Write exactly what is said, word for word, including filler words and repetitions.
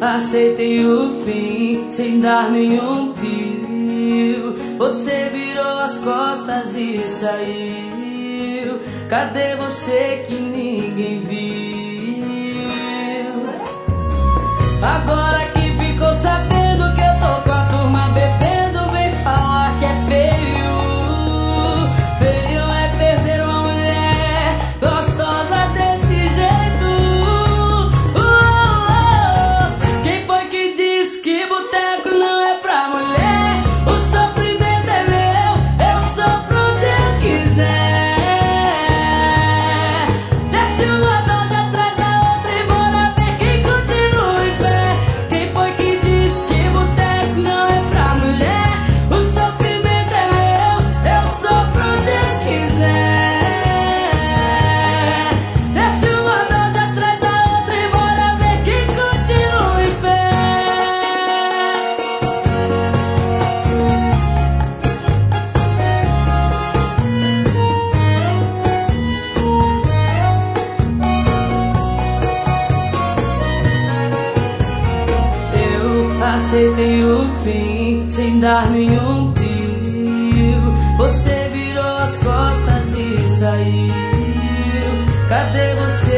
aceitei o fim sem dar nenhum pio. Você virou as costas e saiu. Cadê você que ninguém viu? Agora que ficou sabendo que eu tô com a turma bebendo, vem falar que é feio. Feio é perder uma mulher gostosa desse jeito. Uh, uh, uh. Quem foi que disse que boteco não é pra mulher? O sofrimento é meu, eu sofro onde eu quiser. Desce uma dose atrás da outra e bora ver quem continua em pé. Quem foi que disse que boteco não é pra mulher? O sofrimento é meu, eu sofro onde eu quiser. Desce uma dose atrás da outra e bora ver quem continua em pé. Eu aceitei o fim sem dar nenhum pio. Você virou as costas e saiu. Cadê você